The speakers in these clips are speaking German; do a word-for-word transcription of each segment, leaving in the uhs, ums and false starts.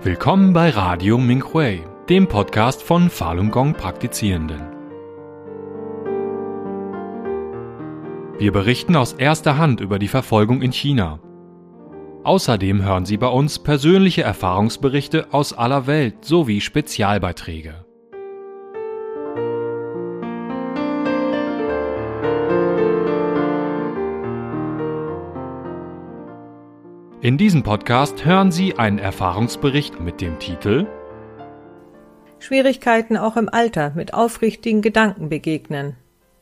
Willkommen bei Radio Minhui, dem Podcast von Falun Gong Praktizierenden. Wir berichten aus erster Hand über die Verfolgung in China. Außerdem hören Sie bei uns persönliche Erfahrungsberichte aus aller Welt sowie Spezialbeiträge. In diesem Podcast hören Sie einen Erfahrungsbericht mit dem Titel Schwierigkeiten auch im Alter mit aufrichtigen Gedanken begegnen.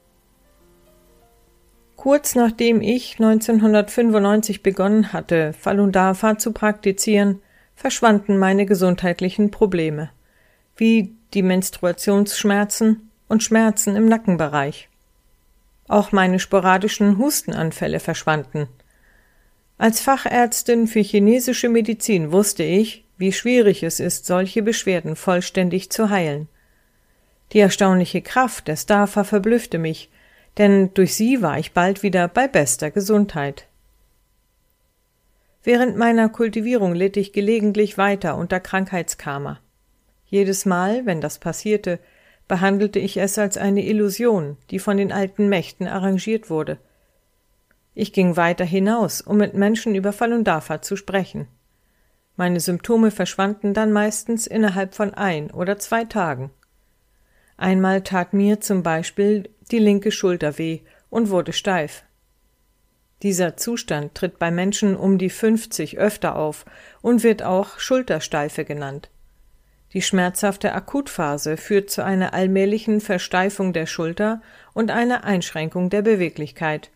Kurz nachdem ich neunzehnhundertfünfundneunzig begonnen hatte, Falun Dafa zu praktizieren, verschwanden meine gesundheitlichen Probleme, wie die Menstruationsschmerzen und Schmerzen im Nackenbereich. Auch meine sporadischen Hustenanfälle verschwanden. Als Fachärztin für chinesische Medizin wusste ich, wie schwierig es ist, solche Beschwerden vollständig zu heilen. Die erstaunliche Kraft des Dafa verblüffte mich, denn durch sie war ich bald wieder bei bester Gesundheit. Während meiner Kultivierung litt ich gelegentlich weiter unter Krankheitskarma. Jedes Mal, wenn das passierte, behandelte ich es als eine Illusion, die von den alten Mächten arrangiert wurde. Ich ging weiter hinaus, um mit Menschen über Falun Dafa zu sprechen. Meine Symptome verschwanden dann meistens innerhalb von ein oder zwei Tagen. Einmal tat mir zum Beispiel die linke Schulter weh und wurde steif. Dieser Zustand tritt bei Menschen um die fünfzig öfter auf und wird auch Schultersteife genannt. Die schmerzhafte Akutphase führt zu einer allmählichen Versteifung der Schulter und einer Einschränkung der Beweglichkeit.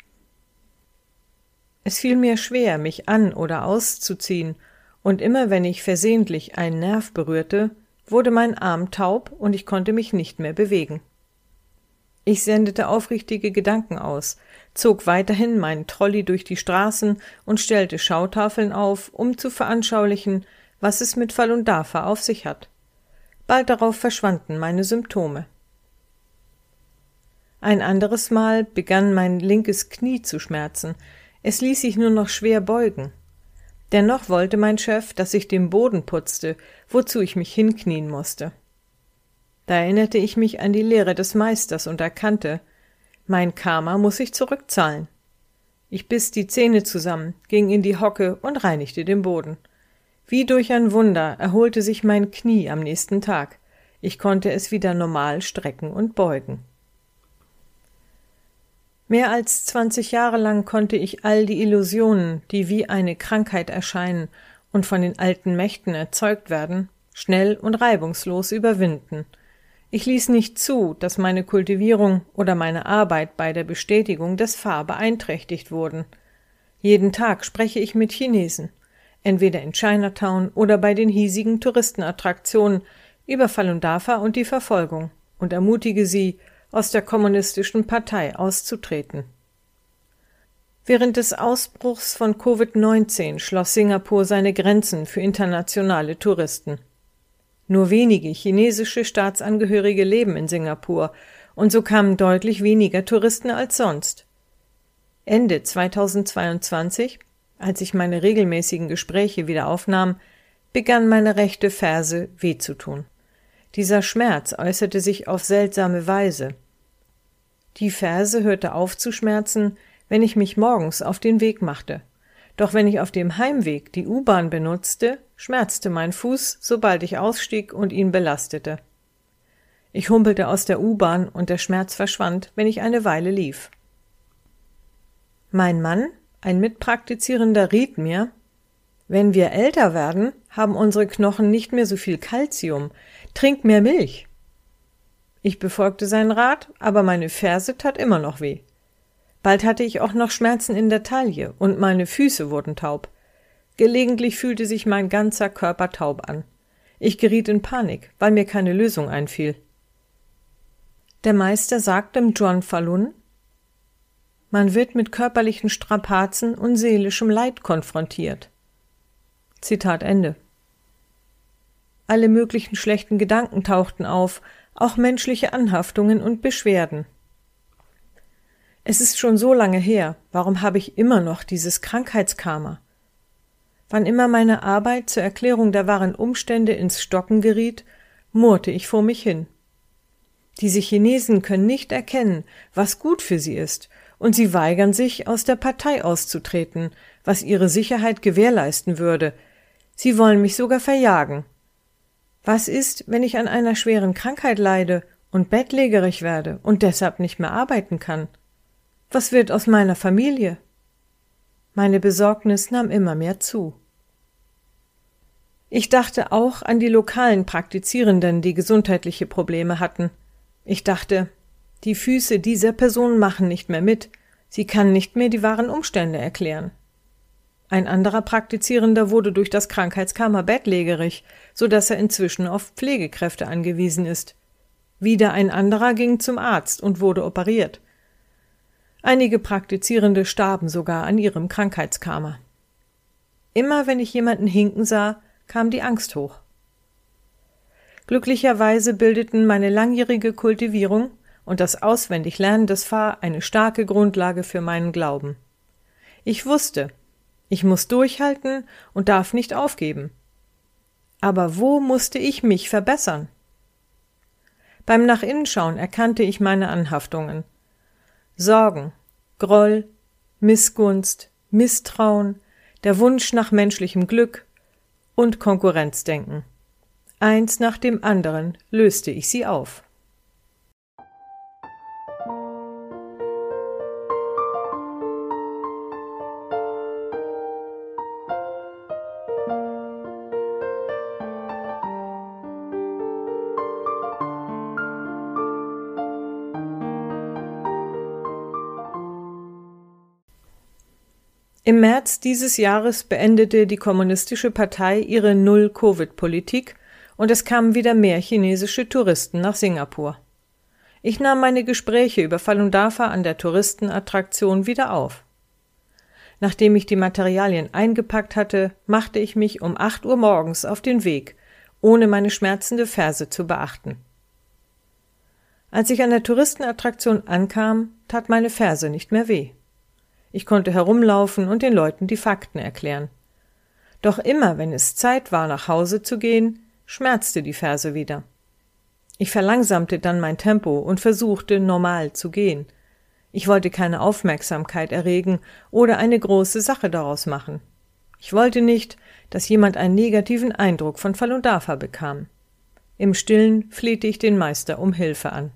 Es fiel mir schwer, mich an- oder auszuziehen, und immer wenn ich versehentlich einen Nerv berührte, wurde mein Arm taub und ich konnte mich nicht mehr bewegen. Ich sendete aufrichtige Gedanken aus, zog weiterhin meinen Trolley durch die Straßen und stellte Schautafeln auf, um zu veranschaulichen, was es mit Falun Dafa auf sich hat. Bald darauf verschwanden meine Symptome. Ein anderes Mal begann mein linkes Knie zu schmerzen. Es ließ sich nur noch schwer beugen. Dennoch wollte mein Chef, dass ich den Boden putzte, wozu ich mich hinknien musste. Da erinnerte ich mich an die Lehre des Meisters und erkannte, mein Karma muss ich zurückzahlen. Ich biss die Zähne zusammen, ging in die Hocke und reinigte den Boden. Wie durch ein Wunder erholte sich mein Knie am nächsten Tag. Ich konnte es wieder normal strecken und beugen. Mehr als zwanzig Jahre lang konnte ich all die Illusionen, die wie eine Krankheit erscheinen und von den alten Mächten erzeugt werden, schnell und reibungslos überwinden. Ich ließ nicht zu, dass meine Kultivierung oder meine Arbeit bei der Bestätigung des Fa beeinträchtigt wurden. Jeden Tag spreche ich mit Chinesen, entweder in Chinatown oder bei den hiesigen Touristenattraktionen, über Falun Dafa und die Verfolgung und ermutige sie, aus der kommunistischen Partei auszutreten. Während des Ausbruchs von Covid neunzehn schloss Singapur seine Grenzen für internationale Touristen. Nur wenige chinesische Staatsangehörige leben in Singapur und so kamen deutlich weniger Touristen als sonst. Ende zweitausendzweiundzwanzig, als ich meine regelmäßigen Gespräche wieder aufnahm, begann meine rechte Ferse weh zu tun. Dieser Schmerz äußerte sich auf seltsame Weise. Die Ferse hörte auf zu schmerzen, wenn ich mich morgens auf den Weg machte. Doch wenn ich auf dem Heimweg die U-Bahn benutzte, schmerzte mein Fuß, sobald ich ausstieg und ihn belastete. Ich humpelte aus der U-Bahn und der Schmerz verschwand, wenn ich eine Weile lief. Mein Mann, ein Mitpraktizierender, riet mir, wenn wir älter werden, haben unsere Knochen nicht mehr so viel Kalzium. Trink mehr Milch. Ich befolgte seinen Rat, aber meine Ferse tat immer noch weh. Bald hatte ich auch noch Schmerzen in der Taille und meine Füße wurden taub. Gelegentlich fühlte sich mein ganzer Körper taub an. Ich geriet in Panik, weil mir keine Lösung einfiel. Der Meister sagte im Zhuan Falun, man wird mit körperlichen Strapazen und seelischem Leid konfrontiert. Zitat Ende. Alle möglichen schlechten Gedanken tauchten auf, auch menschliche Anhaftungen und Beschwerden. Es ist schon so lange her, warum habe ich immer noch dieses Krankheitskarma? Wann immer meine Arbeit zur Erklärung der wahren Umstände ins Stocken geriet, murrte ich vor mich hin. Diese Chinesen können nicht erkennen, was gut für sie ist, und sie weigern sich, aus der Partei auszutreten, was ihre Sicherheit gewährleisten würde. Sie wollen mich sogar verjagen. Was ist, wenn ich an einer schweren Krankheit leide und bettlägerig werde und deshalb nicht mehr arbeiten kann? Was wird aus meiner Familie? Meine Besorgnis nahm immer mehr zu. Ich dachte auch an die lokalen Praktizierenden, die gesundheitliche Probleme hatten. Ich dachte, die Füße dieser Person machen nicht mehr mit, sie kann nicht mehr die wahren Umstände erklären. Ein anderer Praktizierender wurde durch das Krankheitskarma bettlägerig, so dass er inzwischen auf Pflegekräfte angewiesen ist. Wieder ein anderer ging zum Arzt und wurde operiert. Einige Praktizierende starben sogar an ihrem Krankheitskarma. Immer wenn ich jemanden hinken sah, kam die Angst hoch. Glücklicherweise bildeten meine langjährige Kultivierung und das Auswendiglernen des Fa eine starke Grundlage für meinen Glauben. Ich wusste, ich muss durchhalten und darf nicht aufgeben. Aber wo musste ich mich verbessern? Beim Nachinnenschauen erkannte ich meine Anhaftungen. Sorgen, Groll, Missgunst, Misstrauen, der Wunsch nach menschlichem Glück und Konkurrenzdenken. Eins nach dem anderen löste ich sie auf. Im März dieses Jahres beendete die Kommunistische Partei ihre Null-Covid-Politik und es kamen wieder mehr chinesische Touristen nach Singapur. Ich nahm meine Gespräche über Falun Dafa an der Touristenattraktion wieder auf. Nachdem ich die Materialien eingepackt hatte, machte ich mich um acht Uhr morgens auf den Weg, ohne meine schmerzende Ferse zu beachten. Als ich an der Touristenattraktion ankam, tat meine Ferse nicht mehr weh. Ich konnte herumlaufen und den Leuten die Fakten erklären. Doch immer, wenn es Zeit war, nach Hause zu gehen, schmerzte die Ferse wieder. Ich verlangsamte dann mein Tempo und versuchte, normal zu gehen. Ich wollte keine Aufmerksamkeit erregen oder eine große Sache daraus machen. Ich wollte nicht, dass jemand einen negativen Eindruck von Falun Dafa bekam. Im Stillen flehte ich den Meister um Hilfe an.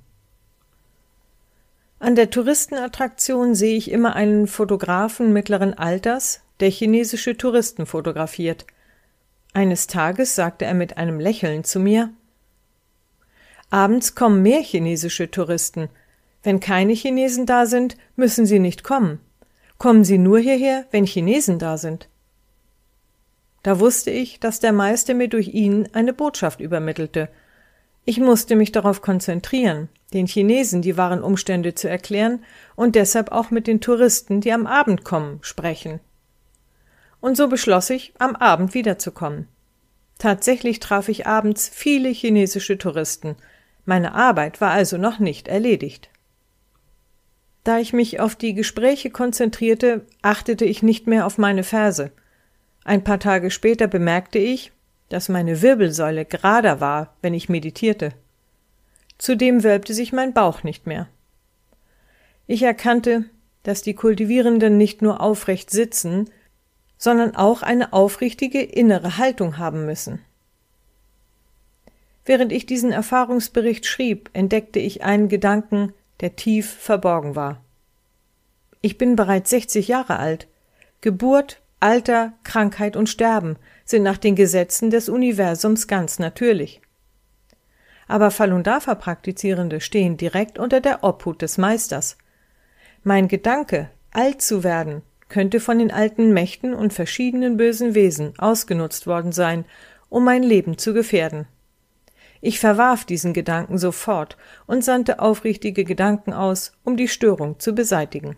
An der Touristenattraktion sehe ich immer einen Fotografen mittleren Alters, der chinesische Touristen fotografiert. Eines Tages sagte er mit einem Lächeln zu mir: Abends kommen mehr chinesische Touristen. Wenn keine Chinesen da sind, müssen sie nicht kommen. Kommen sie nur hierher, wenn Chinesen da sind. Da wusste ich, dass der Meister mir durch ihn eine Botschaft übermittelte. Ich musste mich darauf konzentrieren, den Chinesen die wahren Umstände zu erklären und deshalb auch mit den Touristen, die am Abend kommen, sprechen. Und so beschloss ich, am Abend wiederzukommen. Tatsächlich traf ich abends viele chinesische Touristen. Meine Arbeit war also noch nicht erledigt. Da ich mich auf die Gespräche konzentrierte, achtete ich nicht mehr auf meine Ferse. Ein paar Tage später bemerkte ich, dass meine Wirbelsäule gerader war, wenn ich meditierte. Zudem wölbte sich mein Bauch nicht mehr. Ich erkannte, dass die Kultivierenden nicht nur aufrecht sitzen, sondern auch eine aufrichtige innere Haltung haben müssen. Während ich diesen Erfahrungsbericht schrieb, entdeckte ich einen Gedanken, der tief verborgen war. Ich bin bereits sechzig Jahre alt. Geburt, Alter, Krankheit und Sterben sind nach den Gesetzen des Universums ganz natürlich. Aber Falun Dafa-Praktizierende stehen direkt unter der Obhut des Meisters. Mein Gedanke, alt zu werden, könnte von den alten Mächten und verschiedenen bösen Wesen ausgenutzt worden sein, um mein Leben zu gefährden. Ich verwarf diesen Gedanken sofort und sandte aufrichtige Gedanken aus, um die Störung zu beseitigen.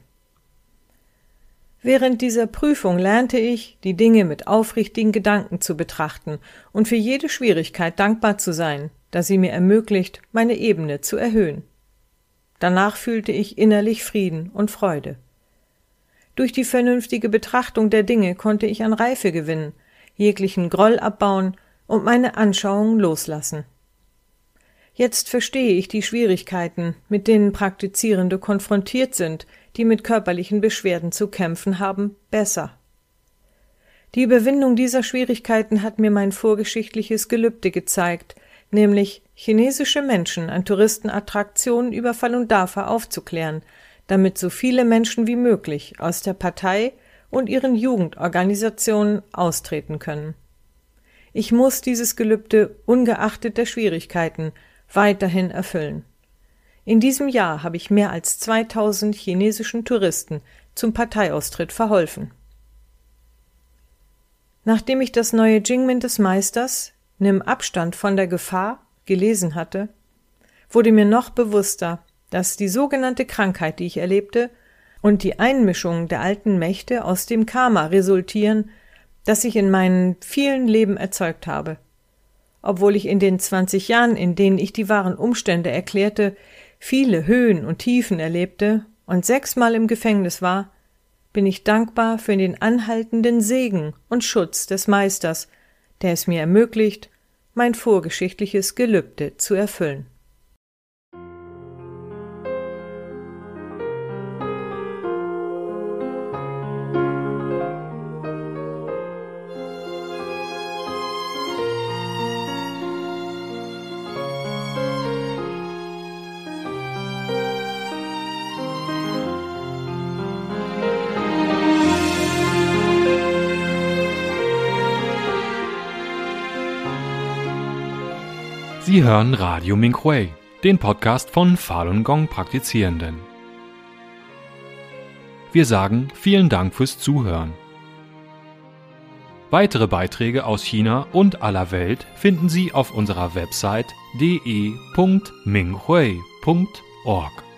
Während dieser Prüfung lernte ich, die Dinge mit aufrichtigen Gedanken zu betrachten und für jede Schwierigkeit dankbar zu sein, da sie mir ermöglicht, meine Ebene zu erhöhen. Danach fühlte ich innerlich Frieden und Freude. Durch die vernünftige Betrachtung der Dinge konnte ich an Reife gewinnen, jeglichen Groll abbauen und meine Anschauungen loslassen. Jetzt verstehe ich die Schwierigkeiten, mit denen Praktizierende konfrontiert sind, die mit körperlichen Beschwerden zu kämpfen haben, besser. Die Überwindung dieser Schwierigkeiten hat mir mein vorgeschichtliches Gelübde gezeigt, nämlich chinesische Menschen an Touristenattraktionen über Falun Dafa aufzuklären, damit so viele Menschen wie möglich aus der Partei und ihren Jugendorganisationen austreten können. Ich muss dieses Gelübde ungeachtet der Schwierigkeiten weiterhin erfüllen. In diesem Jahr habe ich mehr als zweitausend chinesischen Touristen zum Parteiaustritt verholfen. Nachdem ich das neue Jingmen des Meisters, Nimm Abstand von der Gefahr, gelesen hatte, wurde mir noch bewusster, dass die sogenannte Krankheit, die ich erlebte, und die Einmischung der alten Mächte aus dem Karma resultieren, das ich in meinen vielen Leben erzeugt habe. Obwohl ich in den zwanzig Jahren, in denen ich die wahren Umstände erklärte, viele Höhen und Tiefen erlebte und sechsmal im Gefängnis war, bin ich dankbar für den anhaltenden Segen und Schutz des Meisters, der es mir ermöglicht, mein vorgeschichtliches Gelübde zu erfüllen. Sie hören Radio Minghui, den Podcast von Falun Gong Praktizierenden. Wir sagen vielen Dank fürs Zuhören. Weitere Beiträge aus China und aller Welt finden Sie auf unserer Website d e punkt minghui punkt org.